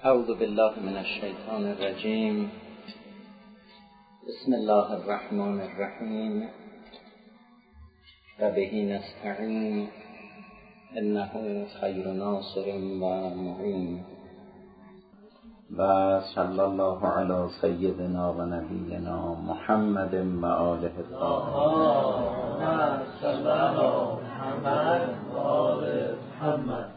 اعوذ بالله من الشیطان الرجیم. بسم الله الرحمن الرحیم و به نستعین انه خیر ناصر و معین. و صلی الله علی سیدنا و نبینا محمد و آله الطاهرین. صلی الله محمد و آل محمد.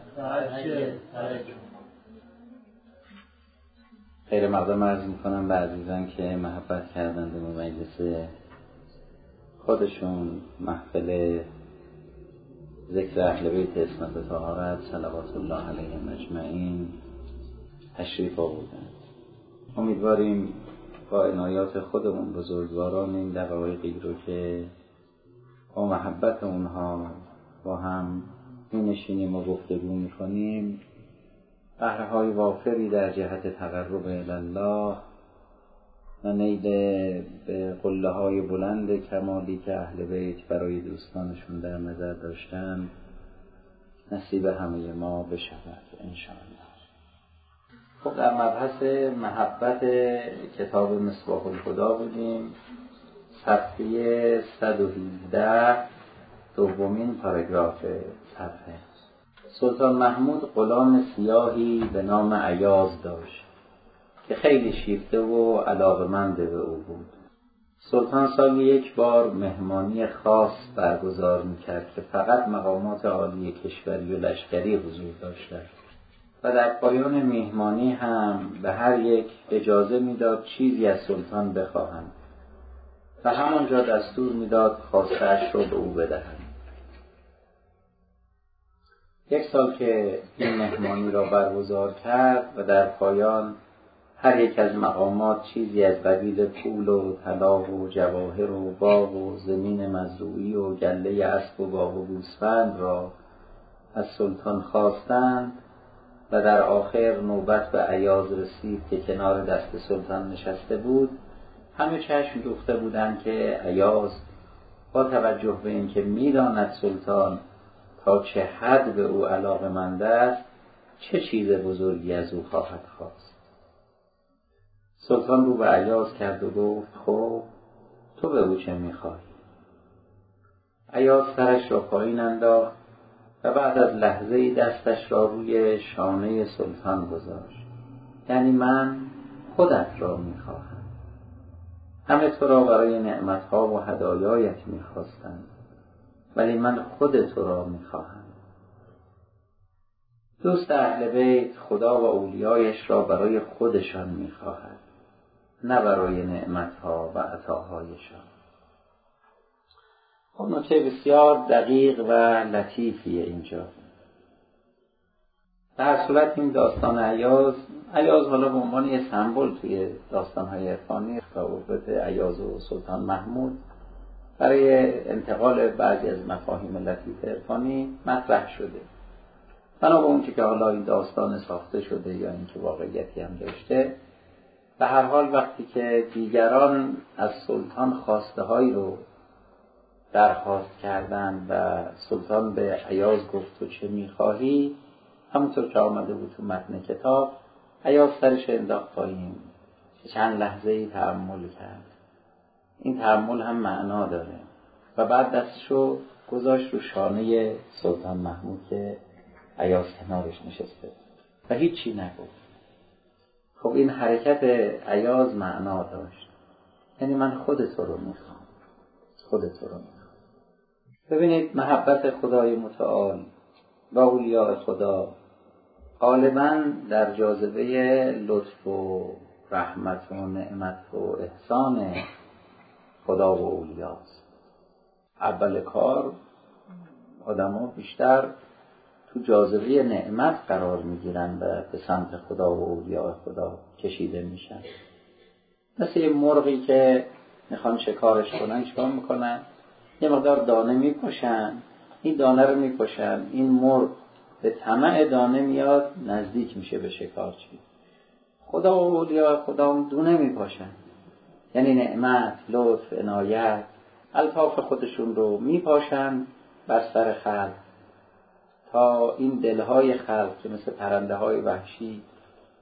خیر مقدم عرض میکنم به عزیزان که محبت کردند به مجلس خودشون، محفل ذکر اهل بیت عصمت طهارت صلوات الله علیهم اجمعین تشریف آوردند. امیدواریم با عنایات خودمون بزرگواران این دقایقی رو که با محبت اونها با هم می‌نشینیم و گفتگو می‌کنیم، بهره‌های وافری در جهت تقرب الی الله و نیل به قله‌های بلند کمالی که اهل بیت برای دوستانشون در نظر داشتن نصیب همه ما بشود انشاءالله. خب در مبحث محبت کتاب مصباح الهدی بودیم، صفحه 117 دومین پاراگراف صفحه. سلطان محمود غلام سیاهی به نام ایاز داشت که خیلی شیفته و علاقه‌مند به او بود. سلطان سالی یک بار مهمانی خاص برگزار می‌کرد که فقط مقامات عالی کشوری و لشکری حضور داشتند و در پایان مهمانی هم به هر یک اجازه میداد چیزی از سلطان بخواهند و همانجا دستور میداد خواسته‌اش رو به او بدهند. یک سال که این مهمانی را برگزار کرد و در پایان هر یک از مقامات چیزی از قبیل پول و طلا و جواهر و باغ و زمین مزروعی و گله اسب و گاو و گوسفند را از سلطان خواستند و در آخر نوبت به ایاز رسید که کنار دست سلطان نشسته بود، همه چشم دوخته بودند که ایاز با توجه به اینکه می‌داند سلطان تا چه حد به او علاقه‌مند است چه چیز بزرگی از او خواهد خواست. سلطان رو به ایاز کرد و گفت خب تو به او چه می‌خواهی؟ ایاز سرش را پایین انداخت و بعد از لحظه‌ای دستش را روی شانه سلطان گذاشت. یعنی من خودت را می‌خواهم. همه تو را برای نعمت‌ها و هدایایت می‌خواستند، ولی من خود تو را می‌خواهم. دوست اهل بیت خدا و اولیایش را برای خودشان می‌خواهد، نه برای نعمت‌ها و عطاهایشان. خب نکته بسیار دقیق و لطیفیه اینجا. در صورت این داستان ایاز حالا به عنوان یه سمبل توی داستان‌های عرفانی روابط ایاز و سلطان محمود برای انتقال بعضی از مفاهیم لطیف عرفانی مطرح شده. بنا به اون که حالا این داستان ساخته شده یا اینکه واقعیتی هم داشته، به هر حال وقتی که دیگران از سلطان خواسته هایی رو درخواست کردن و سلطان به ایاز گفت تو چه میخواهی، همونطور که آمده بود تو متن کتاب، ایاز سرش انداخت پایین، چند لحظه‌ای تأمل کرد. این تأمل هم معنا داره و بعد دستشو گذاشت رو شانه سلطان محمود که ایاز کنارش نشسته و هیچی نگفت. خب این حرکت ایاز معنا داشت، یعنی من خود تو رو میخوام، خود تو رو میخوام. ببینید محبت خدای متعال و اولیاء خدا غالباً در جاذبه لطف و رحمت و نعمت و احسان خدا و اولیاست. اول کار آدم‌ها بیشتر تو جاذبه نعمت قرار میگیرن و به سمت خدا و اولیاء خدا کشیده میشن. مثل یه مرغی که میخوان شکارش کنن، چیکار میکنن؟ یه مقدار دانه میپاشن، این دانه رو میپاشن، این مرغ به طمع دانه میاد نزدیک میشه به شکارچی. خدا و اولیاء خدا دونه میپاشن، یعنی نعمت، لطف، عنایت، الطاف خودشون رو میپاشن بر سر خلق تا این دلهای خلق که مثل پرنده های وحشی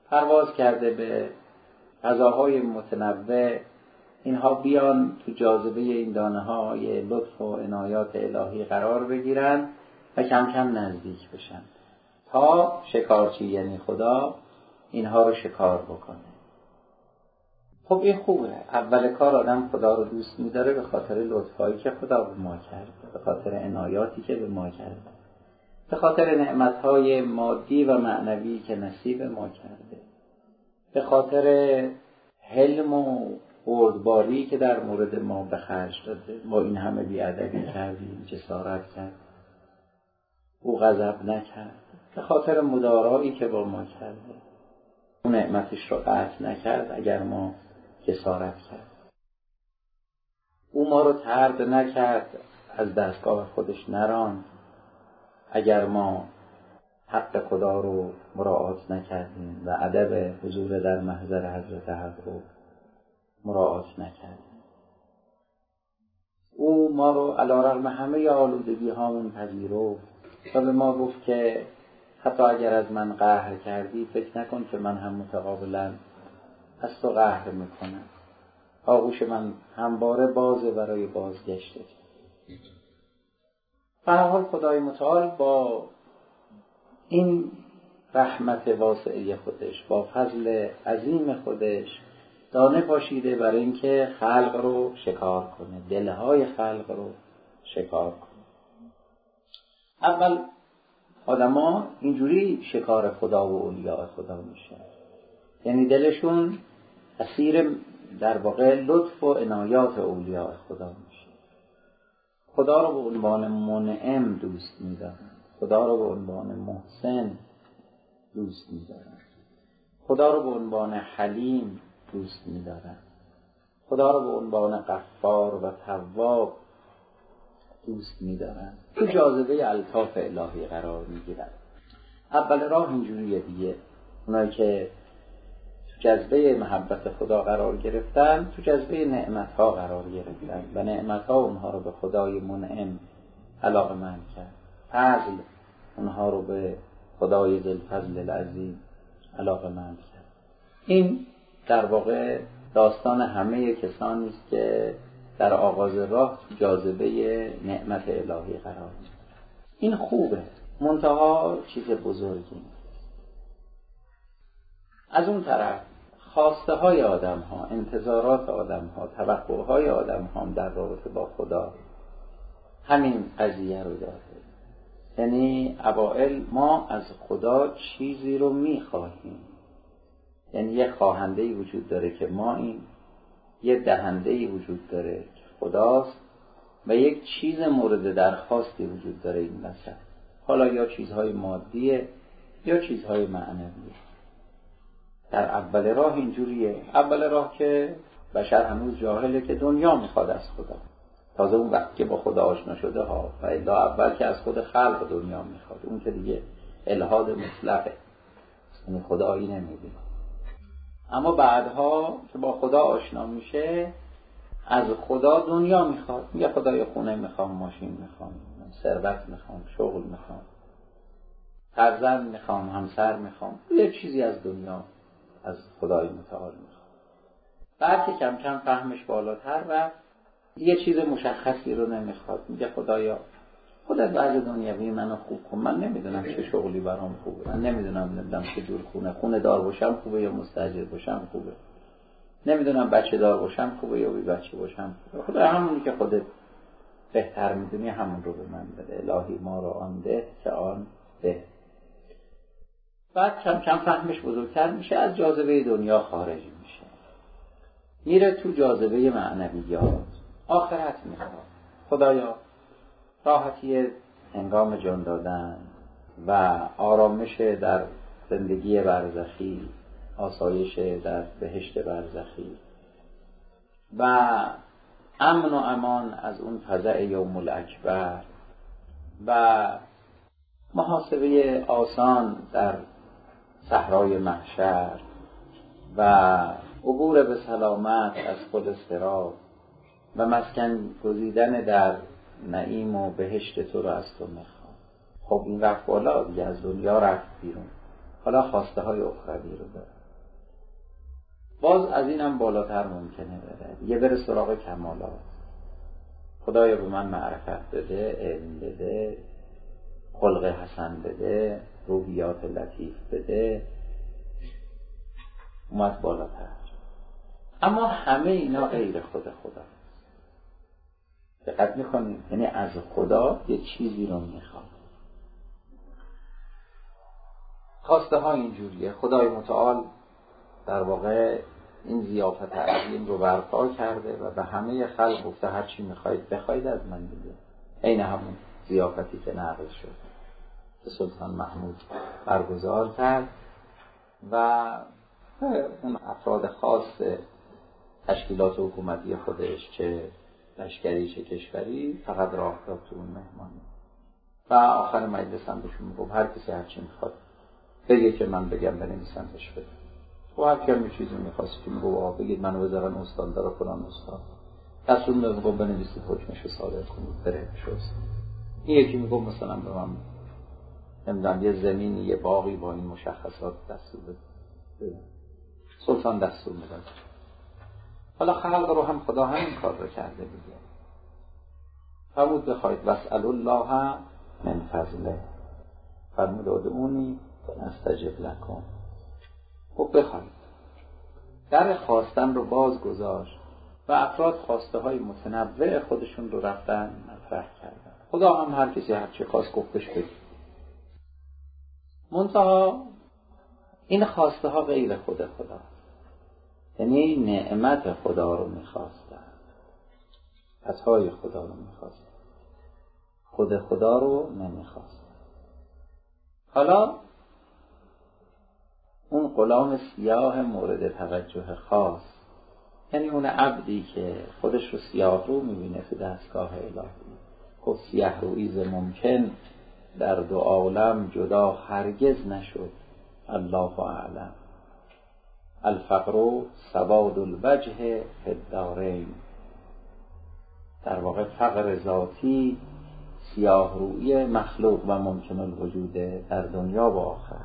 پرواز کرده به فضاهای متنوع، اینها بیان تو جاذبه این دانه های لطف و عنایات الهی قرار بگیرن و کم کم نزدیک بشن تا شکارچی یعنی خدا اینها رو شکار بکنه. خب این خوبه. اول کار آدم خدا رو دوست می‌داره به خاطر لطفایی که خدا به ما کرده، به خاطر عنایاتی که به ما کرده، به خاطر نعمت‌های مادی و معنوی که نصیب ما کرده، به خاطر حلم و بردباری که در مورد ما به خرج داده. ما این همه بی‌ادبی کردیم، جسارت کرد، او غضب نکرد، به خاطر مدارایی که با ما کرده، اون نعمتش رو قطع نکرد اگر ما جسارت کرد. او ما رو طرد نکرد، از دستگاه خودش نراند اگر ما حق خدا رو مراعات نکردیم و ادب حضور در محضر حضرت حق رو مراعات نکردیم. او ما رو علی رغم همه آلودگی هامون پذیرفت و به ما گفت که حتی اگر از من قهر کردی فکر نکن که من هم متقابلا از تو قهر میکنم. آغوش من همواره بازه برای بازگشتت. به هر حال خدای متعال با این رحمت واسعه خودش، با فضل عظیم خودش دانه پاشیده برای اینکه خلق رو شکار کنه، دلهای خلق رو شکار کنه. اول آدما اینجوری شکار خدا و اولیاء خدا میشه، یعنی دلشون اسیر در واقع لطف و عنایات اولیاء خدا میشه. خدا رو به عنوان منعم دوست می‌دارن، خدا رو به عنوان محسن دوست می‌دارن، خدا رو به عنوان حلیم دوست می‌دارن، خدا رو به عنوان غفار و تواب دوست می‌دارن. تو جاذبه الطاف الهی قرار می‌گیرن. اول راه اینجوریه دیگه. اونایی که تو جذبه محبت خدا قرار گرفتن، تو جذبه نعمت‌ها قرار گرفتن و نعمت‌ها اونها رو به خدای منعم علاقه‌مند کرد. فضل اونها رو به خدای ذوالفضل العظیم علاقه‌مند کرد. این در واقع داستان همه کسانی است که در آغاز راه تو جاذبه نعمت الهی قرار می‌گیرند. این خوبه، منتها چیز بزرگی. از اون طرف خواسته های آدم ها، انتظارات آدم ها، توقع های آدم ها در رابطه با خدا همین قضیه رو داره. یعنی اوائل ما از خدا چیزی رو میخواهیم، یعنی یه خواهنده‌ای وجود داره که ما این، یه دهنده‌ای وجود داره که خداست و یک چیز مورد درخواستی وجود داره این وسط. حالا یا چیزهای مادیه یا چیزهای معنویه. در اول راه اینجوریه. اول راه که بشر هنوز جاهله که دنیا میخواد از خدا. تازه اون وقت که با خدا آشنا شده ها، و الا اول که از خود خلق دنیا میخواد، اون که دیگه الحاد مطلقه، اون خدایی نمیبینه. اما بعدها که با خدا آشنا میشه از خدا دنیا میخواد. میگه خدای خونه میخوام، ماشین میخوام، ثروت میخوام، شغل میخوام، فرزند میخوام، همسر میخوام، یه چیزی از دنیا از خدای متعال میخواد. بعد که کم کم فهمش بالاتر رفت یه چیز مشخصی رو نمیخواد. میگه خدایا خودت بعض دنیوی منو خوب کن، من نمیدونم چه شغلی برام خوبه، من نمیدونم چه جور خونه دار باشم خوبه یا مستاجر باشم خوبه، نمیدونم بچه دار باشم خوبه یا بی بچه باشم خوبه. خدا همونی که خودت بهتر میدونی همون رو به من بده. الهی ما رو آن ده که آن ده. بعد کم کم فهمش بزرگتر میشه، از جاذبه دنیا خارج میشه، میره تو جاذبه معنویات. آخرت میخواد. خدایا راحتی هنگام جان دادن و آرامش در زندگی برزخی، آسایش در بهشت برزخی و امن و امان از اون فزع یوم الاکبر و محاسبه آسان در صحرای محشر و عبور به سلامت از خود صراط و مسکن گزیدن در نعیم و بهشت تو رو از تو میخوام. خب این رفت بالا دیگه، از دنیا رفت بیرون، حالا خواسته های اخروی رو داره. باز از اینم بالاتر ممکنه بره، دیگه بره سراغ کمالات. خدایا به من معرفت بده، علم بده، خلق حسن بده، روحیات لطیف بده، اومد بالاتر. اما همه اینا غیر خود خدا. دقت میکنید؟ یعنی از خدا یه چیزی رو میخواد. خواسته ها اینجوریه. خدای متعال در واقع این ضیافت عظیم رو برپا کرده و به همه خلق گفته هر چی میخواید بخواید از من دیگه. عین همون ضیافتی که نقل شد که سلطان محمود برگزار کرد و اون افراد خاص تشکیلات حکومتی خودش، چه لشکری چه کشوری، فقط راه داد تو اون مهمانی و آخر مجلس هم بهشون میگم هر کسی هر چی میخواد بگه که من بگم بنویسنش بده. و هر کمی چیزی میخواست که میگو بگید منو بذارن استان داره فلان استان، دستون میگو بنویسید حکمش رو صادر کنید بره شست. این یکی میگو مثلا به من نمیدونم یه زمینی یه باقی با این مشخصات دستور بده. سلطان دستور میداد. حالا خلق رو هم خدا همین کار رو کرده دیگه. فرمود بخواید واسأل الله من فضله، فرمود ادعونی استجب لکم. خب بخواید. در خواستن رو باز گذاشت و افراد خواسته های متنوع خودشون رو رفتن مطرح کردن. خدا هم هر کسی هر چی خواست گفتش بگید. منتها این خواسته ها غیر خود خدا، یعنی نعمت خدا رو میخواستن، عطای خدا رو میخواستن، خود خدا رو نمیخواستن. حالا اون غلام سیاه مورد توجه خاص، یعنی اون عبدی که خودش رو سیاه رو میبینه تو دستگاه الهی، خب سیاه رویز ممکن در دو عالم جدا هرگز نشد، الله اعلم. الفقر سواد الوجه فی الدارین. در واقع فقر ذاتی سیاه روی مخلوق و ممکن الوجود در دنیا و آخرت.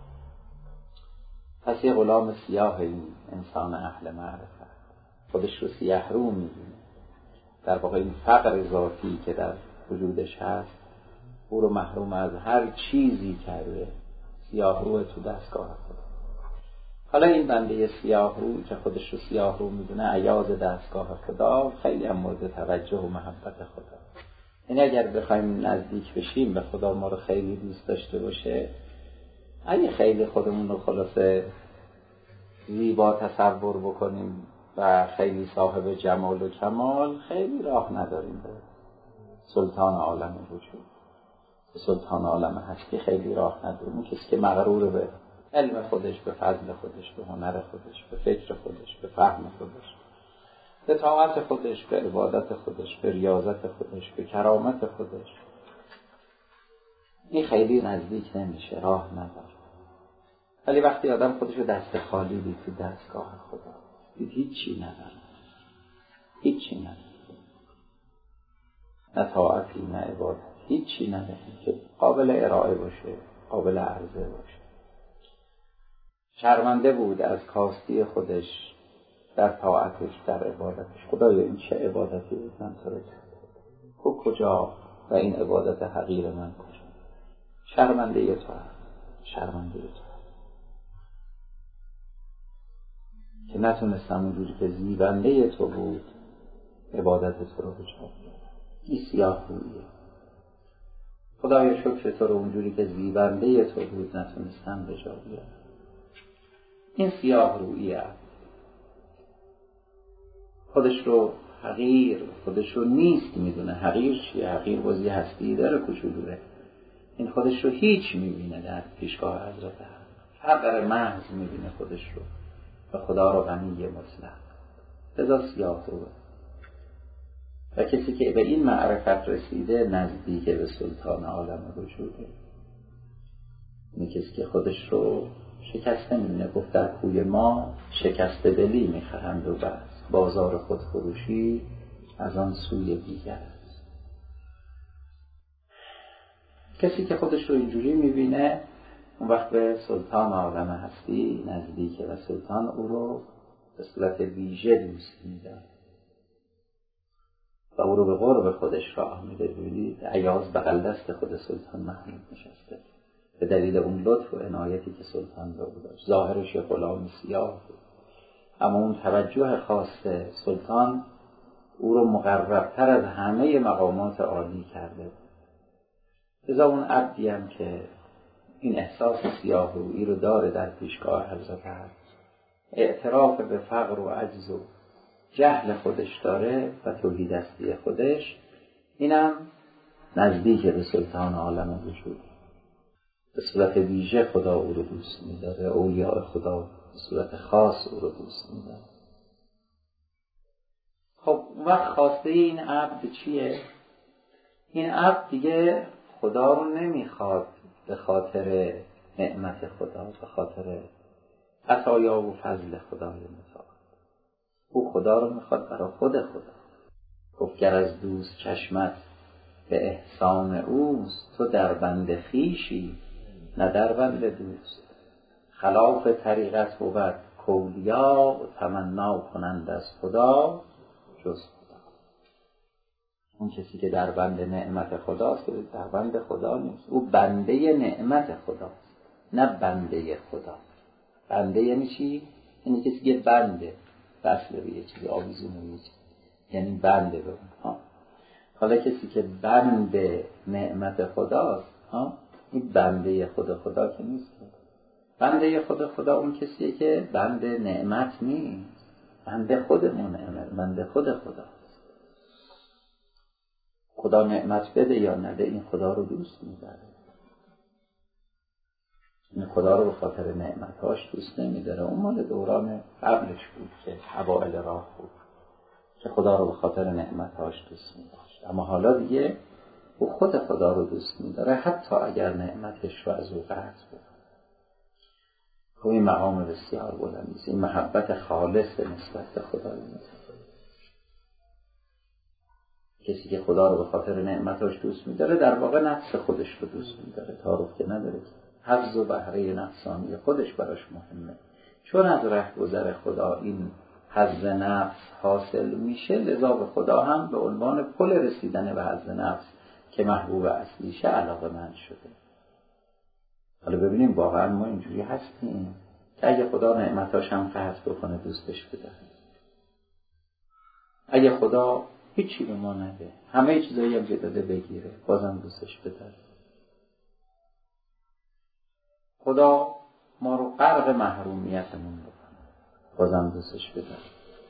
پس یه غلام سیاه این انسان اهل معرفت خودش رو سیاه رو می‌بینه. در واقع این فقر ذاتی که در وجودش هست او رو محروم از هر چیزی کرده، سیاه رو تو دستگاه خدا. حالا این بنده سیاه رو که خودش رو سیاه رو می‌دونه ایاز دستگاه خدا، خیلی هم مورد توجه و محبت خدا. یعنی اگر بخوایم نزدیک بشیم به خدا، ما رو خیلی دوست داشته باشه، اگه خیلی خودمون رو خلاصه زیبا تصور بکنیم و خیلی صاحب جمال و کمال، خیلی راه نداریم به سلطان عالم وجود، به سلطان عالم هستی خیلی راه نداریم. اون کسی که مغرور به علم خودش، به فضل خودش، به هنر خودش، به فکر خودش، به فهم خودش، به طاعت خودش، به عبادت خودش، به ریاضت خودش، به کرامت خودش، این خیلی نزدیک نمیشه، راه نداره. ولی وقتی آدم خودشو دست خالی دید تو دستگاه خدا، دید هیچی نداره، هیچی نداره، نه طاعتی نه عبادت، هیچی نداره که قابل ارائه باشه، قابل عرضه باشه. شرمنده بود از کاستی خودش در طاعتش، در عبادتش. خدایا این چه عبادتی بود من تو رو کردم، خب کجا و این عبادت حقیر من کجا؟ شرمنده تو هست، شرمنده تو که نتونستم اونجوری که زیبنده تو بود عبادت تو رو بجا بیارم. این سیاه رویه. خدایا شکر تو رو اونجوری که زیبنده تو بود نتونستم بجا بیارم. این سیاه رویه، خودش رو حقیر، خودش رو نیست میدونه. حقیر چیه؟ حقیر بازی هستی داره، کوچولوه. این خودش رو هیچ میبینه در پیشگاه حضرت حقیر محض میبینه خودش رو و خدا رو غنی مطلق. لذا سیاه روه. و کسی که به این معرفت رسیده نزدیک به سلطان عالم وجوده. این کسی که خودش رو شکسته میبینه. گفت در کوی ما شکسته دلی میخرند و بس، بازار خود فروشی از آن سوی دیگر است. کسی که خودش رو اینجوری میبینه اون وقت به سلطان عالم هستی نزدیکه و سلطان او رو به صورت ویژه دوست می‌داره و او رو به قرب خودش راه میده. ببینید ایاز بغل دست خود سلطان محمود نشسته به دلیل اون لطف و عنایتی که سلطان به او داشت. ظاهرش یه غلام سیاه بود، اما اون توجه خاص سلطان او رو مقربتر از همه مقامات عالی کرده. لذا اون عبدی هم که این احساس سیاه رویی رو داره در پیشگاه حضرت علی، اعتراف به فقر و عجز و جهل خودش داره و توحیدستی خودش، اینم نزدیک به سلطان عالم وجود. به صورت ویژه خدا او رو دوست می‌داره، اولیاء خدا به صورت خاص او رو دوست می‌داره. خب وقت خواسته این عبد چیه؟ این عبد دیگه خدا رو نمیخواد به خاطر نعمت خدا، به خاطر عطایا و فضل خدای متعال. او خدا رو میخواد برای خود خدا. گفت گر از دوست چشمت به احسان اوست، تو در بند خویشی نه در بند دوست. خلاف طریقت بود کولیا و تمنا کنند از خدا جز خدا. اون کسی که در بند نعمت خداست که در بند خدا نیست، او بنده نعمت خداست نه بنده خدا. بنده یعنی چی؟ یعنی کسی که بنده وصله به یه چیزی، آویزون به یه چیزی، یعنی بنده به اون. حالا کسی که بنده نعمت خداست، این بنده خدا که نیست. بنده خدا اون کسیه که بنده نعمت نیست، بنده خودمونه، بنده خداست. خدا نعمت بده یا نده، این خدا رو دوست می‌داره. این خدا رو به خاطر نعمت‌هاش دوست نمی‌داره. اون مال دوران قبلش بود که اوائل راه بود که خدا رو به خاطر نعمت‌هاش دوست می‌داشت، اما حالا دیگه او خود خدا رو دوست می‌داره حتی اگر نعمتش رو از او قطع بود. خب این مقام بسیار بلندی است، این محبت خالص نسبت به خدای متعال. کسی که خدا رو به خاطر نعمتاش دوست می‌داره در واقع نفس خودش رو دوست می‌داره، تعارف که نداره که حفظ و بهره نفسانی خودش براش مهمه. چون از رهگذر خدا این حظ نفس حاصل میشه، لذا به خدا هم به عنوان پل رسیدن به حظ نفس که محبوب اصلیشه علاقه‌مند شده. حالا ببینیم واقعا ما اینجوری هستیم که اگه خدا نعمتاش هم قطع بکنه دوستش بداره؟ اگه خدا هیچی به ما نده، همه چیزایی هم داده بگیره، بازم دوستش بداره؟ خدا ما رو غرق محرومیتمون بکنه، بازم دوستش بداره؟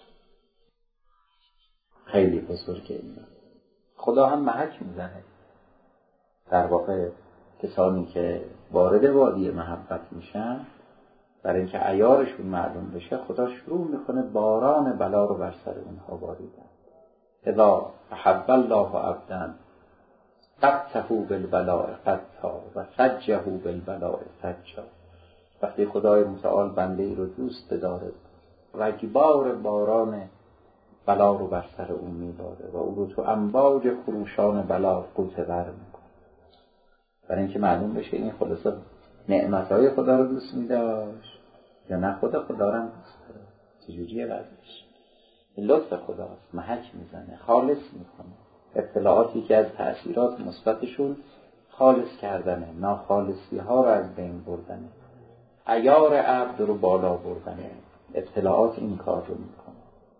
خیلی بزرگه این. خدا هم محک میزنه. در واقع کسانی که وارد وادی محبت میشن، برای اینکه عیارشون معلوم بشه، خدا شروع میکنه باران بلا رو بر سر اونها باریدن. اذا احب الله عبدا قطعه بالبلاء قطعا و سجه بالبلاء سجا. وقتی خدای متعال بنده ای رو دوست داره، رگبار باران بلا رو بر سر اون میباره و او رو تو امواج خروشان بلا غوطه ور میکنه، برای اینکه معلوم بشه این خلاصه نعمتهای خدا رو دوست میداشت یا نه خدا رو دوست داره. چجوریه وضعش؟ لطف خداست، محک میزنه، خالص میکنه. اطلاعاتی که از تأثیرات مثبتشون خالص کردنه، ناخالصی ها رو از بین بردنه، عیار عبد رو بالا بردنه. اطلاعات این کار رو میکنه.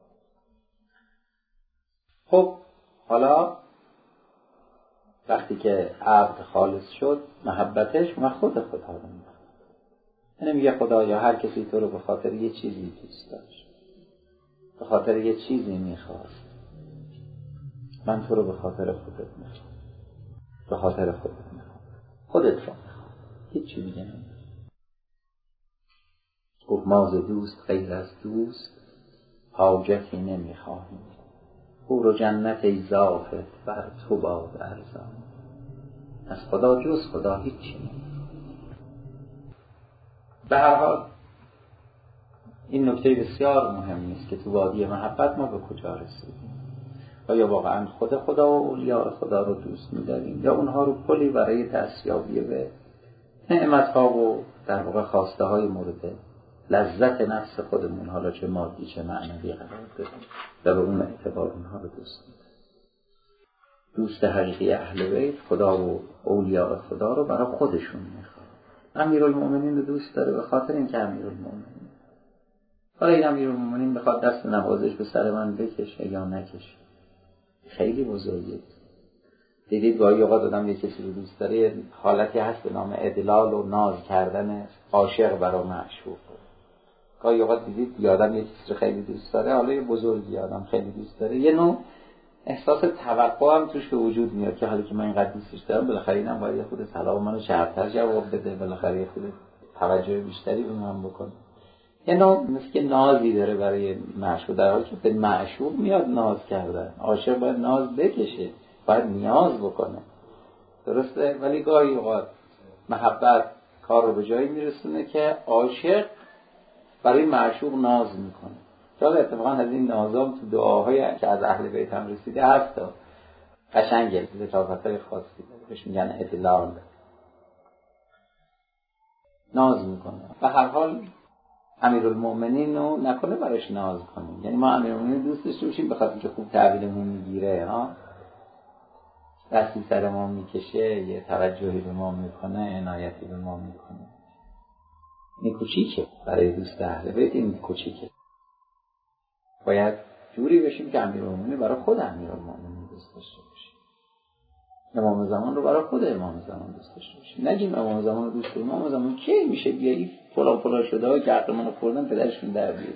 خب حالا وقتی که عبد خالص شد، محبتش من خود خدا رو میخواد. یعنی میگه خدا یا هر کسی تو رو به خاطر یه چیزی دوست داشت، به خاطر یه چیزی میخواست، من تو رو به خاطر خودت میخوام، به خاطر خودت میخوام، خودت رو میخوام، هیچ چی دیگه نمیخوام. گفت ما ز دوست غیر از دوست حاجتی نمیخواهیم، او رو جنت ای زاهد بر تو باد ارزان. از خدا جز خدا هیچی نمیخواهیم. به هر حال این نکته بسیار مهم است که تو وادی محبت ما به کجا رسیدیم. آیا واقعا خدا و اولیاء خدا رو دوست می‌داریم یا اونها رو پلی برای دستیابی به نعمت‌ها و در واقع خواسته های مورد لذت نفس خودمون، حالا چه مادی چه معنوی قرار بدیم و به اون اعتبار اونها رو دوست بدیم. دوست حقیقی اهل بیت خدا و اولیاء خدا رو برای خودشون میخواد. امیرالمومنین رو دوست داره به خاطر اینکه امیرالمومنین. حالا این امیرالمومنین بخواد دست نوازش به سر من بکشه یا نکشه، خیلی بزرگه. دیدید گاهی اوقات آدم یه کسی رو دوست داره، حالتی هست به نام ادلال و ناز کردن عاشق برای معشوق. گاهی اوقات دیدید یه آدم یه کسی رو خیلی دوست داره، حالا یه بزرگی آدم خیلی دوست داره، یه نوع احساس توقع هم توش به وجود میاد که حالا که من اینقدر دوستش دارم، بالاخره اینم باید یه خود سلام منو شرط‌تر جواب بده، بالاخره یه خود توجه بیشتری به من بکنه. یه نوع مثل که نازی داره برای معشوق، در حالی که به معشوق میاد ناز کردن. عاشق باید ناز بکشه، باید نیاز بکنه، درسته؟ ولی گاهی اوقات محبت کار رو به جایی میرسونه که عاشق برای معشوق ناز میکنه. چرا اتفاقا از این نازام تو دعاهای که از اهل بیت هم رسیده هست، قشنگه، لطافت‌های خاصی داره، بهش میگن ادلال، ناز میکنه. و هر حال امیرالمومنین رو نکنه براش ناز کنیم، یعنی ما امیرالمومنین دوستش باشیم بخاطر که خوب تحویلمون میگیره، ها، دستی سر ما میکشه، یه توجهی به ما میکنه، عنایتی به ما میکنه. این کوچیکه برای دوست اهل بیت، این کوچیکه. باید جوری بشیم که امیرالمومنین برای خود امیرالمومنین دوست داشته باشیم، امام زمان رو برای خود امام زمان دوست داشته باشیم. نگیم امام زمان رو دوست داریم، امام زمان کی میشه بیایی فلان شده ها که عقل منو خوردن پدرشون در بیاد.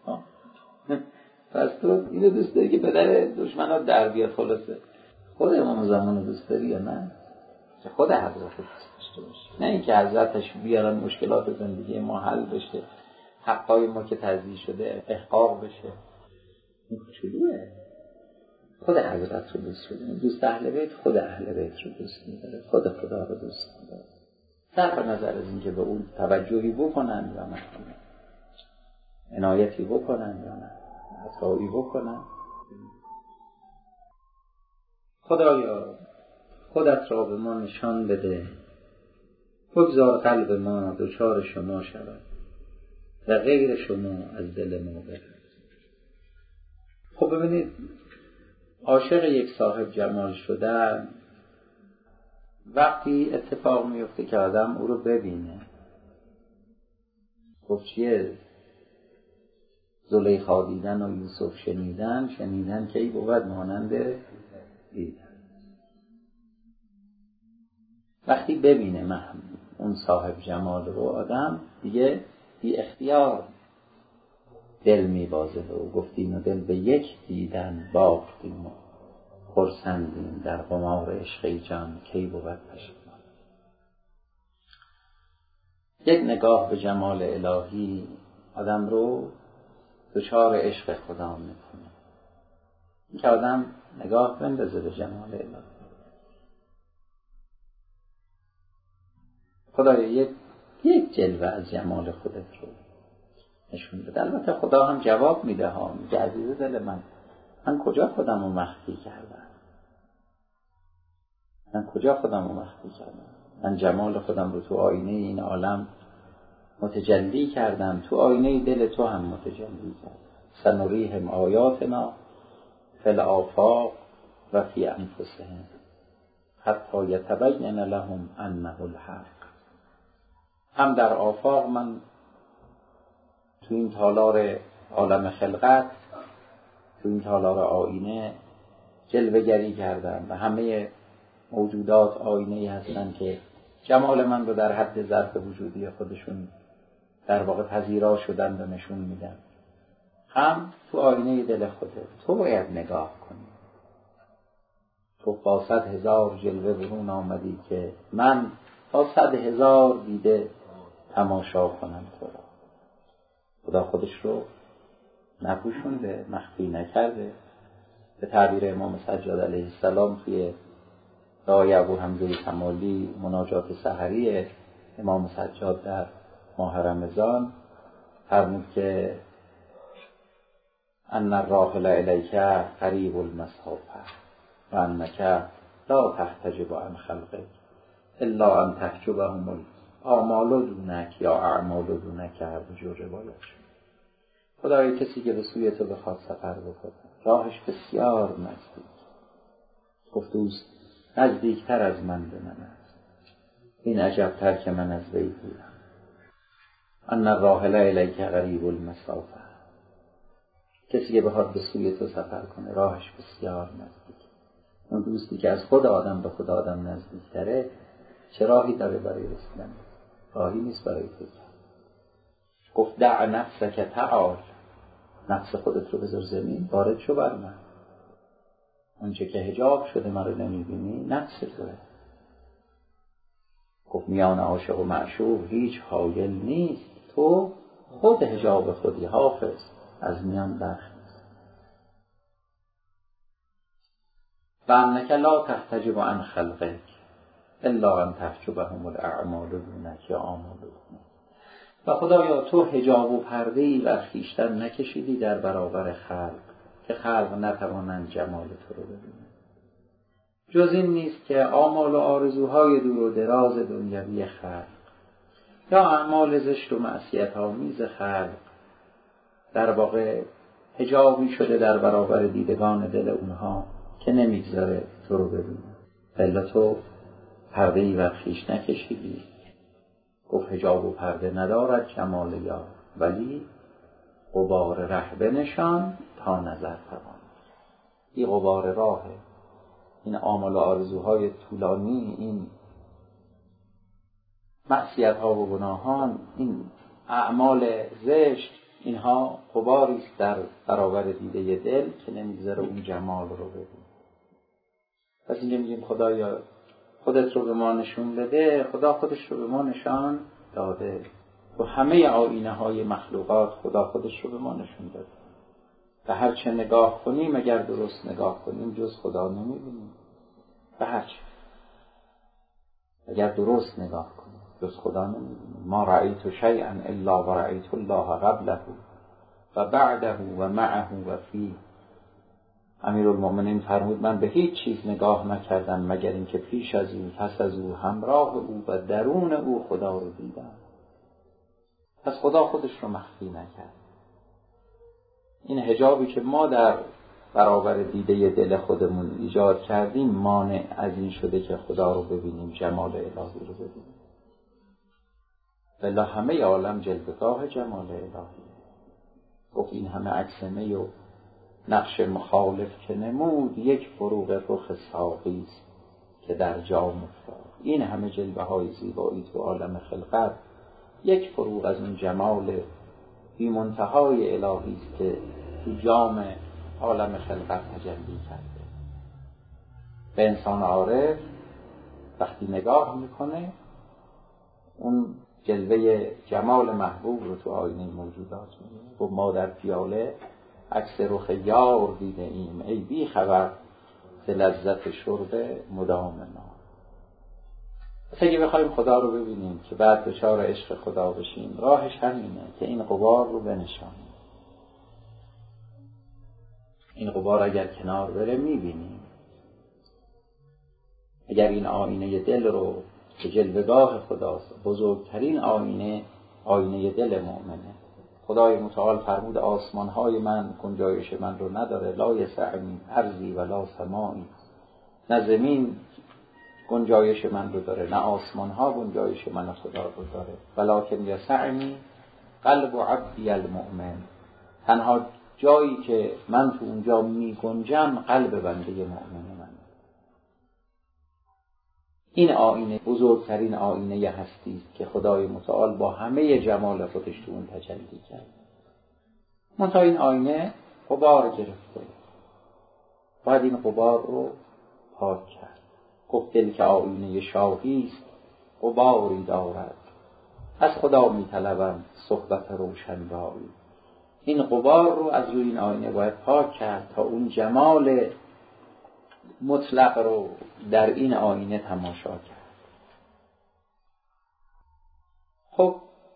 پس تو اینو دوست داری که پدر دشمنات در بیاد. خلاصه خود امام زمان رو دوست داری یا نه؟ که خود حضرت رو دوست داشته باشی، نه اینکه حضرتش بیارن مشکلات زندگی ما حل بشه، حقای ما که تضییع شده احقاق بشه. این چجوریه؟ خود حضرت رو دوست بدیم. دوست اهل بیت خود اهل بیت رو دوست می‌داره، خود خدا رو دوست می‌داره، صرف نظر از اینکه به اون توجهی بکنن یا نکنن، عنایتی بکنن یا نه، عطایی بکنن. خدایا خودت را به ما نشان بده، بگذار قلب ما دچار شما شود و غیر شما از دل ما برد. خب ببینید، عاشق یک صاحب جمال شدن وقتی اتفاق میفته که آدم او رو ببینه. خب چیه؟ زلیخا دیدن و یوسف شنیدن که ای بود مانند دیدن. وقتی ببینه اون صاحب جمال رو آدم دیگه بی اختیار دل میبازه و گفتیم و دل به یک دیدن باختیم و خرسندیم در قمار عشق جان کی بود پشیمان. یک نگاه به جمال الهی آدم رو دچار عشق خدا میکنه. این که آدم نگاه بندازه به جمال الهی. خدایا یک جلوه از جمال خودت رو نشون بده. البته خدا هم جواب میده ها، میگه عزیز دل من کجا خودم رو مخفی کردم؟ من جمال خودم رو تو آینه این عالم متجلی کردم، تو آینه دل تو هم متجلی کردم. سنریهم آیاتنا فی الآفاق و فی انفسهم حتی یتبین لهم انه الحق. هم در آفاق من تو این تالار عالم خلقت، تو این تالار آینه جلوه گری کردم و همه موجودات آینه‌ای هستن که جمال من رو در حد ظرف وجودی خودشون در واقع پذیرا شدن و نشون میدن. هم تو آینه دل خودت تو باید نگاه کنی. تو با 100,000 جلوه برون آمدی که من با 100,000 دیده تماشا کنم تو را. خدا خودش رو نپوشونده، مخفی نکرده. به تعبیر امام سجاد علیه السلام توی دعای ابو حمزه کمالی مناجات سحری امام سجاد در ماه رمضان فرمود که ان الراحل الیک قریب المسافه و انک لا تحتجب عن خلقک الا ان تحجبهم آمال دونک یا اعمال دونک که هر دو جور روایت شد. خدای کسی که به سوی تو بخواد سفر بکنه راهش بسیار نزدیک. گفت دوست نزدیکتر از من به من است، این عجبتر که من از وی دورم. ان الراحل الیک قریب المسافه، کسی که بخواد به سوی تو سفر کنه راهش بسیار نزدیک. اون دوستی که از خود آدم به خود آدم نزدیکتره چه راهی داره برای رسیدن؟ راهی نیست برای تو. گفت دع نفسک تعال، نفس خودت رو بذار زمین، وارد شو بر من. اونچه که حجاب شده من رو نمیبینی نفس توه. گفت میان عاشق و معشوق هیچ حایل نیست، تو خود حجاب خودی. حافظ از میان برخیز. و انک لا تحتجب عن خلقک الا ان تحجبهم الاعمال دونک یا آمال دونک. و خدایا تو حجاب و پرده‌ای بر خویشتن نکشیدی در برابر خلق که خلق نتوانند جمال تو رو ببینند. جز این نیست که آمال و آرزوهای دور و دراز دنیوی خلق یا اعمال زشت و معصیت‌آمیز خلق در واقع حجابی شده در برابر دیدگان دل اونها که نمیگذاره تو رو ببینن. الا تو پرده‌ای بر خویش نکشیدی. گفت حجاب و پرده ندارد جمال یار، ولی غبار ره بنشان تا نظر توان. این غبار راهه، این آمال و آرزوهای طولانی، این معصیت‌ها و گناهان، این اعمال زشت، اینها غباری است در برابر دیده دل که نمیگذاره اون جمال رو ببین. پس اینجا میگیم خدایا خودت رو به ما نشون بده. خدا خودش رو به ما نشان داده. تو همه آینه های مخلوقات خدا خودش رو به ما نشون داده. و هر چه نگاه کنیم، اگر درست نگاه کنیم جز خدا نمیبینیم. و هر چه اگر درست نگاه کنیم جز خدا نمیبینیم. ما رأیت شیئا الا و رأیت الله قبله و بعده و معه و فیه. امیرالمؤمنین فرمود من به هیچ چیز نگاه نکردم مگر اینکه پیش از او، پس از او، همراه او و درون او خدا رو دیدم. پس خدا خودش رو مخفی نکرد. این حجابی که ما در برابر دیده دل خودمون ایجاد کردیم مانع از این شده که خدا رو ببینیم، جمال الهی رو ببینیم. والله همه عالم جلوه‌گاه جمال الهی. گفت این همه عکسمه و نقش مخالف که نمود، یک فروغ رخ ساقی است که در جام افتاد. این همه جلوه های زیبایی تو عالم خلقت، یک فروغ از اون جمال بی منتهای الهی است که تو جام عالم خلقت تجلی کرده. به انسان عارف وقتی نگاه میکنه اون جلوه جمال محبوب رو تو آینه موجودات میبینه. و ما در پیاله عکس رخ یار دیده ایم، ای بی خبر ز لذت شرب مدام نام. اگه بخوایم خدا رو ببینیم که بعد دچار عشق خدا بشیم، راهش همینه که این غبار رو بنشانیم. این غبار اگر کنار بره میبینیم. اگر این آینه دل رو که جلوه‌گاه خداست، بزرگترین آینه دل مؤمنه. خدای متعال فرمود آسمان‌های من گنجایش من رو نداره، لا یسعنی ارضی ولا سمایی. نه زمین گنجایش من رو داره، نه آسمان‌ها گنجایش من خدا رو داره. ولکن یسعنی قلب عبدی المؤمن. تنها جایی که من تو اونجا می گنجم قلب بنده مؤمن من. این آینه بزرگترین آینه هستی است که خدای متعال با همه جمال خودش تو اون تجلی کرد. منتها این آینه غبار گرفته، باید این غبار رو پاک کرد. گفت دل که آینه شاهی است غباری دارد، از خدا می طلبم صحبت روشن رایی. این غبار رو از روی این آینه باید پاک کرد تا اون جمال مطلق رو در این آینه تماشا کرد. خب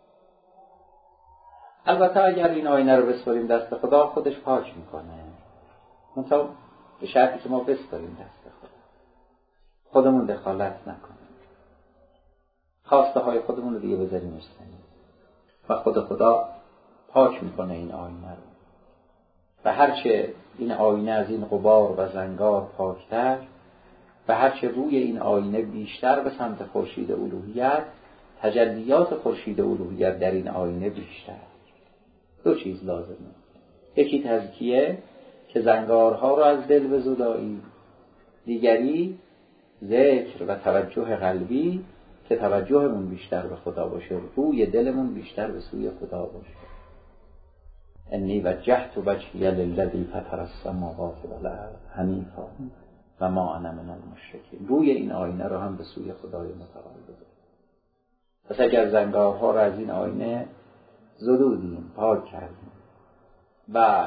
البته اگر این آینه رو بسپاریم دست خدا، خودش پاک میکنه، منتها به شرطی که ما بسپاریم دست خدا، خودمون دخالت نکنیم. خواسته های خودمون رو دیگه بذاریمش زمین و خدا پاک میکنه این آینه رو. و هرچه این آینه از این غبار و زنگار پاکتر و هرچه روی این آینه بیشتر به سمت خورشید الوهیت، تجلیات خورشید الوهیت در این آینه بیشتر. دو چیز لازمه. یکی تزکیه که زنگارها رو از دل بزدایی، دیگری ذکر و توجه قلبی که توجهمون بیشتر به خدا باشه، روی دلمون بیشتر به سوی خدا باشه. انی وجهت وجهی للذی فطر السماوات والارض حنیفا و ما انا من المشرکین. روی این آینه رو هم به سوی خدای متعال بذاریم. پس اگر زنگارها رو از این آینه زدودیم، پاک کردیم و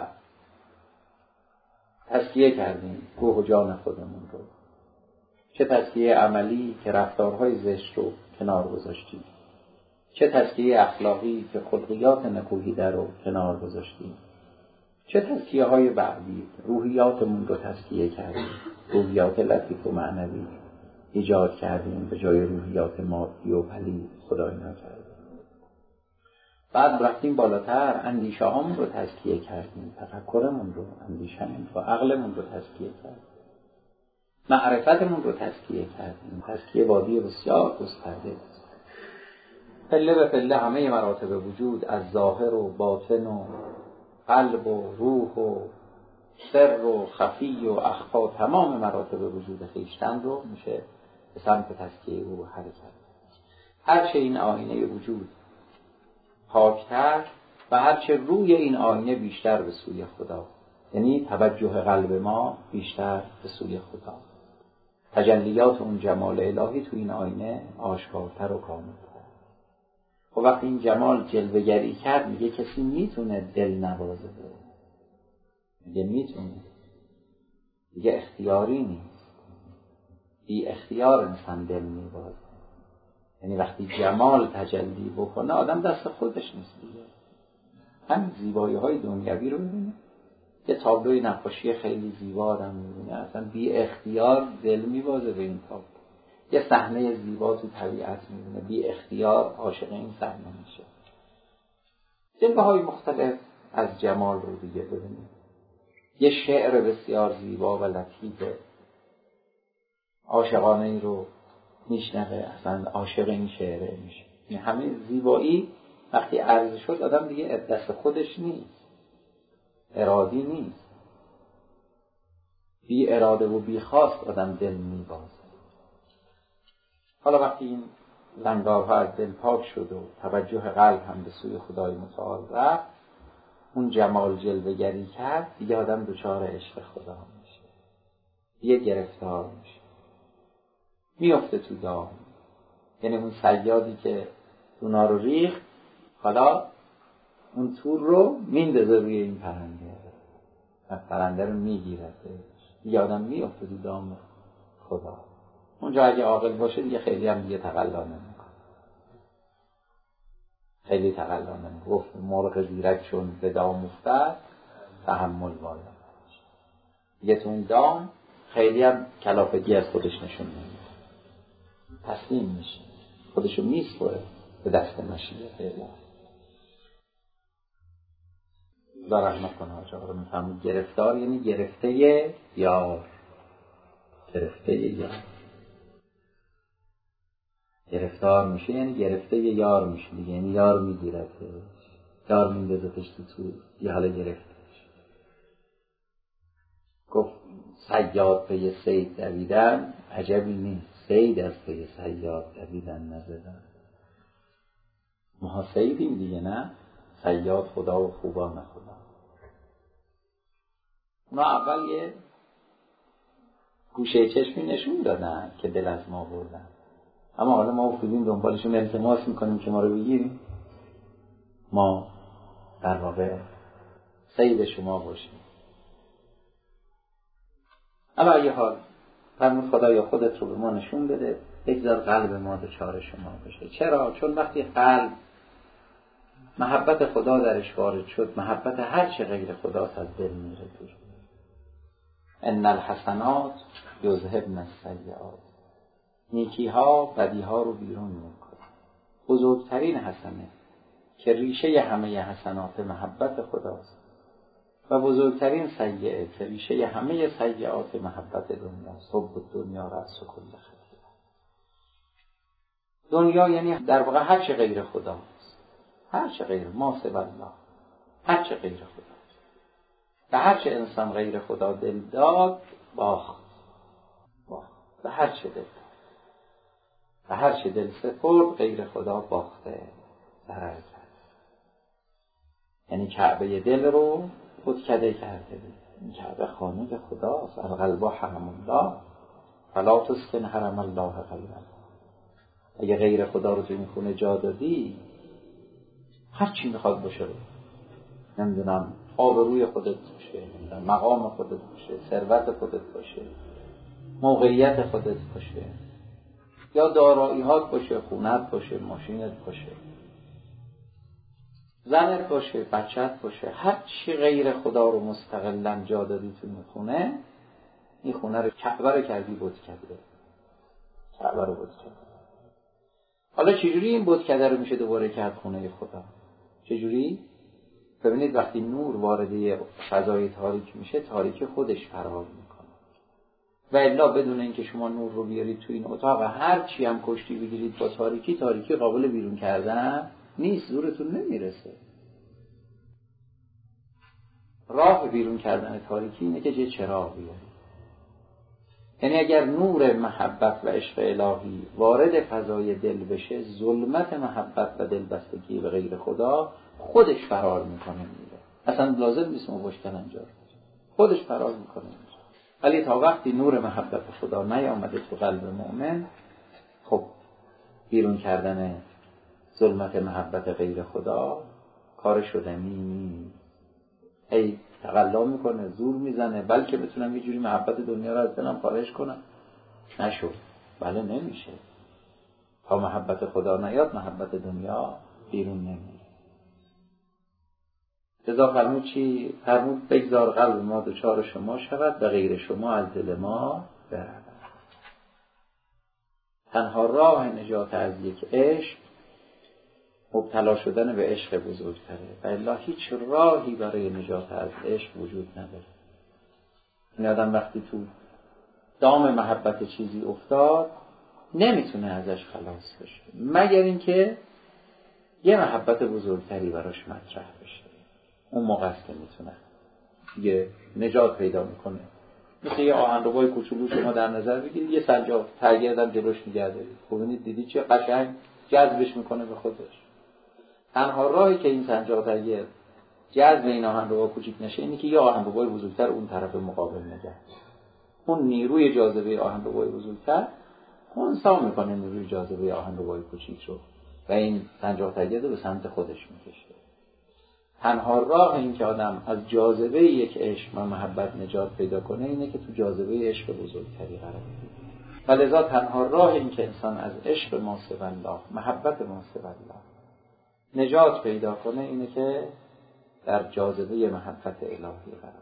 تزکیه کردیم روح و جان خودمون رو، چه تزکیه عملی که رفتارهای زشت رو کنار گذاشتیم، چه تزکیه اخلاقی که خلقیات نکوهیده رو کنار گذاشتیم، چه تزکیه های بعدی روحیاتمون رو تزکیه کردیم، روحیات لطیف و معنوی ایجاد کردیم به جای روحیات مادی و پلید خدای نکردیم. بعد رفتیم بالاتر، اندیشه هامون رو تزکیه کردیم، تفکرمون رو، اندیشمون و عقلمون رو تزکیه کردیم، معرفتمون رو تزکیه کردیم. تزکیه وادی بسیار گسترده است، پله به پله همه مراتب وجود، از ظاهر و باطن و قلب و روح و سر و خفی و اخفا، تمام مراتب وجود خویشتن رو میشه به سمت تزکیه او حرکت. هرچه این آینه وجود پاکتر و هرچه روی این آینه بیشتر به سوی خدا، یعنی توجه قلب ما بیشتر به سوی خدا، تجلیات اون جمال الهی تو این آینه آشکارتر و کاملتر. و وقتی این جمال جلوه‌گری کرد، میگه کسی میتونه دل نوازه، میگه میتونه، دیگه اختیاری نیست، بی اختیار انسان دل میوازه. یعنی وقتی جمال تجلی بکنه آدم دست خودش نیست دیگه. همین زیبایی های دنیوی رو ببینه، یه تابلوی نقاشی خیلی زیبا آدم میبینه، اصلا بی اختیار دل میوازه به این تابلو. یه صحنه زیبا تو طبیعت میبینه، بی اختیار عاشق این صحنه میشه. جلوه های مختلف از جمال رو دیگه ببینه. یه شعر بسیار زیبا و لطیف عاشقانه ای رو میشنوه، اصلا عاشق این شعره میشه. این همه زیبایی وقتی عرض شد آدم دیگه دست خودش نیست، ارادی نیست، بی اراده و بی خواست آدم دل میبازه. حالا وقتی این زنگارها از دل پاک شد و توجه قلب هم به سوی خدای متعال رفت، اون جمال جلوه‌گری کرد، دیگه آدم دچار عشق خدا میشه، دیگه گرفتار میشه، میفته تو دام. یعنی اون صیادی که اونا رو ریخت، حالا اون تور رو میندازه روی این پرنده و پرنده رو میگیرد، دیگه آدم میفته تو دام خدا. اونجا اگه عاقل باشه دیگه خیلی هم دیگه تقلا نمیکنه، خیلی تقلا نمیکنه. گفت مرغ زیرک چون به دام افتد تحمل باید، دیگه تو اون دام خیلی هم کلافگی از خودش نشون نمیده، تسلیم میشه، خودشو میسپره به دست مشیت الله. خدا رحمت کنه آجا رو میفهمید. گرفتار یعنی گرفته یار، گرفته یار، گرفتار میشه یعنی گرفته یار میشه دیگه، یعنی یار میگیرتش، یار میندازتش تو یه حالا گرفتش. گفت صیاد پی صید دویدن عجبی نیست، صید از پی صیاد دویدن نزدن. ما صیدیم دیگه، نه صیاد خدا و خوبا نه خدا. اونا اول یه گوشه چشمی نشون دادن که دل از ما بردن، اما حالا ما افتادیم دنبالشون، التماس میکنیم که ما رو بگیریم، ما در واقع صید شما باشیم. اما یه حال فرمود خدایا خودت رو به ما نشون بده، بگذار قلب ما دچار شما بشه. چرا؟ چون وقتی قلب محبت خدا درش وارد شد، محبت هر چه غیر خداست از دل میره توش. ان الحسنات یذهبن السیئات، نیکی ها بدی ها رو بیرون میکنه. بزرگترین حسنه که ریشه همه حسنات محبت خداست و بزرگترین سیئه که ریشه همه سیئات محبت دنیاست. حب دنیا رأس کل خطیئه. دنیا یعنی در واقع هر چه غیر خداست، هر چه غیر ما سوی الله، هر چه غیر خداست. و هر چه انسان غیر خدا دل داد باخت، و هر چه دل داد و هر چه دل سپرد غیر خدا باخته، ضرر کرد. یعنی کعبه دل رو بتکده کرده بود. این کعبه خانه خداست. القلب حرم الله فلا تسکن حرم الله غیره. اگه غیر خدا رو تو این خونه جا دادی، هر چی میخواد باشه رو، نمیدونم آبروی خودت باشه، مقام خودت باشه، ثروت خودت باشه، موقعیت خودت باشه، یا دارایی‌هات باشه، خونت باشه، ماشینت باشه، زنت باشه، بچت باشه، هر چی غیر خدا رو مستقلاً جا دادی تو این خونه، این خونه رو کعبه رو کردی بتکده. کعبه رو بتکده. حالا چجوری این بتکده رو میشه دوباره کرد خونه خدا؟ چجوری؟ ببینید وقتی نور وارد فضای تاریک میشه، تاریکی خودش فرار میکنه. و الا بدون اینکه شما نور رو بیارید تو این اتاق، هر چی هم کشتی بگیرید با تاریکی، تاریکی قابل بیرون کردن نیست، زورتون نمیرسه. راه بیرون کردن تاریکی اینه که یه چراغ بیارید. یعنی اگر نور محبت و عشق الهی وارد فضای دل بشه، ظلمت محبت و دلبستگی به غیر خدا خودش فرار میکنه میره. اصلا لازم نیست مباشر انجام، خودش فرار میکنه میره. ولی تا وقتی نور محبت خدا نیامده تو قلب مؤمن، خب بیرون کردن ظلمت محبت غیر خدا کار شدنی. ای تقلا میکنه، زور میزنه، بلکه بتونم یه جوری محبت دنیا رو از دلم خارج کنم. نشد. بله نمیشه. تا محبت خدا نیاد، محبت دنیا بیرون نمیره. لذا فرمود چی؟ فرمود بگذار قلب ما دچار شما شود و غیر شما از دل ما برود. تنها راه نجات از یک عشق مبتلا شدن به عشق بزرگتره. و الا هیچ راهی برای نجات از عشق وجود نداره. این آدم وقتی تو دام محبت چیزی افتاد نمیتونه ازش خلاص بشه، مگر اینکه یه محبت بزرگتری براش مطرح بشه. اون موقع است که میتونه یه نجات پیدا میکنه. مثل یه آهنربای کوچولو شما در نظر بگیرید، یه سنجاق ترگردم جلوش نگه دارید. دیدی چه قشنگ جذبش میکنه به خودش. تنها راهی که این سنجاق ترگرد جذب این آهنربا کوچیک نشه اینه که یه آهنربای بزرگتر اون طرف مقابل نگه. اون نیروی جاذبه آهنربای بزرگتر خنثی میکنه نیروی جاذبه آهنربای کوچیک رو و این سنجاق ترگرد رو به سمت خودش میکشه. تنها راه این که آدم از جاذبه یک عشق و محبت نجات پیدا کنه اینه که تو جاذبه عشق بزرگتری قرار بگیره. و لذا تنها راه این که انسان از عشق ما سوی الله، محبت ما سوی الله نجات پیدا کنه اینه که در جاذبه محبت الهی قرار.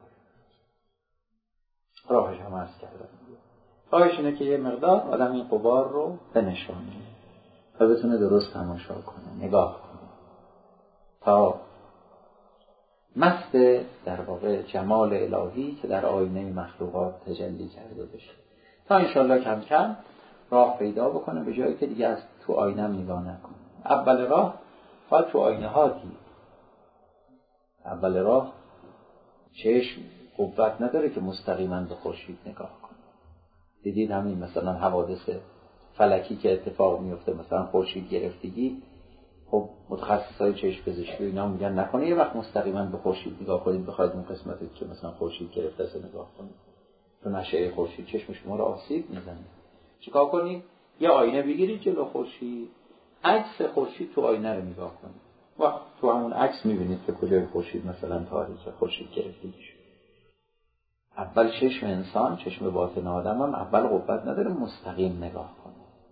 راهش هم عرض کردم. راهش اینه که یه مقدار آدم این غبار رو بنشونه و بتونه درست تماشا کنه، نگاه کنه، تا مست در واقع جمال الهی که در آینه مخلوقات تجلی کرده بشه، تا انشالله کم کم راه پیدا بکنه به جایی که دیگه از تو آینه نگاه نکنه. اول راه باید تو آینه ها دید. اول راه چشم قوت نداره که مستقیما به خورشید نگاه کنه. دیدید همین مثلا حوادث فلکی که اتفاق میفته، مثلا خورشید گرفتگی، خب متخصصای چشم پزشکی و اینا میگن نکنه یه وقت مستقیما به خورشید نگاه کنید بخواید اون قسمتی که مثلا خورشید گرفته است نگاه کنید، چون اشعه خورشید چشم شما رو آسیب میزنه. چیکار کنید؟ یه آینه بگیرید جلو خورشید، عکس خورشید تو آینه رو نگاه کنید و تو همون عکس میبینید که کجای خورشید مثلا تاریکه، خورشید گرفتگی شد. اول چشم انسان، چشم باطن آدم هم اول قوت نداره مستقیم نگاه کنه.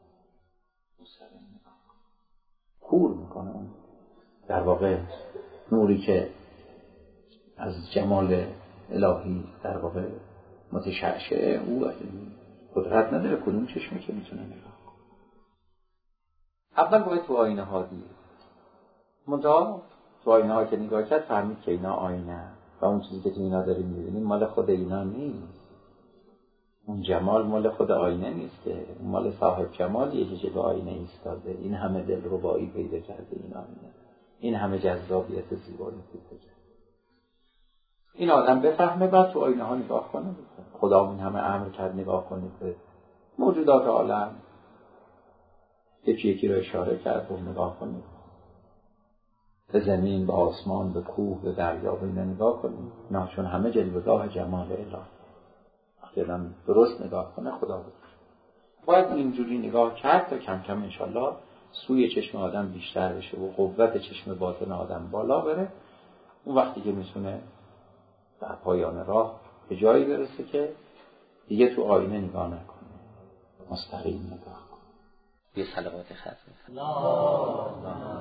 کور میکنه اون در واقع نوری که از جمال الهی در واقع متشعشعه، او قدرت نداره کدوم چشمی که میتونه نگاه کنه. اول باید تو آینه ها دید. منتها تو آینه ها که نگاه کرد فهمید که اینا آینه و اون چیزی که تو اینا داریم می‌بینیم مال خود اینا نیست. اون جمال مال خود آینه نیست که، اون مال صاحب جمالیه که جلو آینه ایستاده. این همه دلربایی پیدا کرده این آینه، این همه جذابیت زیبایی پیدا کرده. این آدم بفهمه، بعد تو آینه ها نگاه کنه. خدا این همه امر کرد نگاه کنید به موجودات عالم، یکی یکی رو اشاره کرد و نگاه کنید به زمین، به آسمان، به کوه، به دریا، به اینا نگاه کنید. نه، چون همه جلوه‌گاه جمال الهی. وقتی آدم درست نگاه کنه خدا بود. باید اینجوری نگاه کرد تا کم کم انشالله سوی چشم آدم بیشتر بشه و قوت چشم باطن آدم بالا بره. اون وقتی که میتونه در پایان راه به جایی برسه که دیگه تو آینه نگاه نکنه، مستقیم نگاه کنه. یه صلوات خاص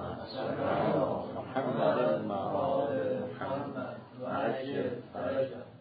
محمد